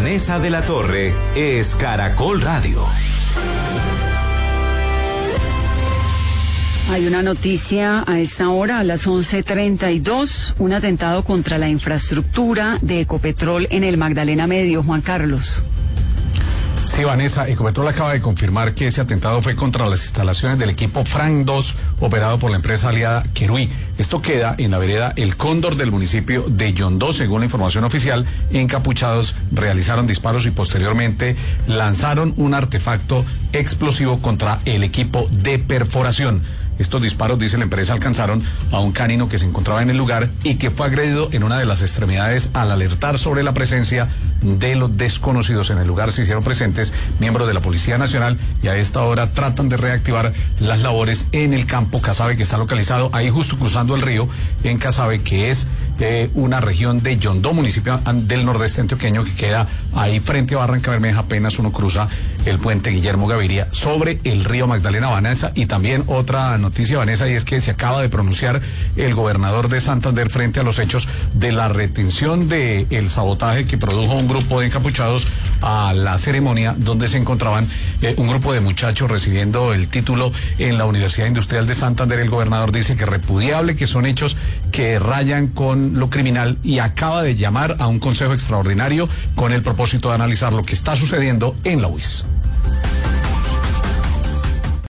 Vanessa de la Torre es Caracol Radio. Hay una noticia a esta hora, a las 11:32, un atentado contra la infraestructura de Ecopetrol en el Magdalena Medio. Juan Carlos. Sí, Vanessa, Ecopetrol acaba de confirmar que ese atentado fue contra las instalaciones del equipo Frank 2, operado por la empresa aliada Querui. Esto queda en la vereda El Cóndor del municipio de Yondó. Según la información oficial, encapuchados realizaron disparos y posteriormente lanzaron un artefacto explosivo contra el equipo de perforación. Estos disparos, dice la empresa, alcanzaron a un canino que se encontraba en el lugar y que fue agredido en una de las extremidades al alertar sobre la presencia de los desconocidos. En el lugar se hicieron presentes miembros de la Policía Nacional y a esta hora tratan de reactivar las labores en el campo Casabe, que está localizado ahí justo cruzando el río en Casabe, que es una región de Yondó, municipio del nordeste antioqueño, que queda ahí frente a Barranca Bermeja. Apenas uno cruza el puente Guillermo Gaviria sobre el río Magdalena. Vanessa, y también otra noticia, Vanessa, y es que se acaba de pronunciar el gobernador de Santander frente a los hechos de la retención del sabotaje que produjo un grupo de encapuchados a la ceremonia donde se encontraban un grupo de muchachos recibiendo el título en la Universidad Industrial de Santander. El gobernador dice que es repudiable, que son hechos que rayan con lo criminal, y acaba de llamar a un consejo extraordinario con el propósito de analizar lo que está sucediendo en la UIS.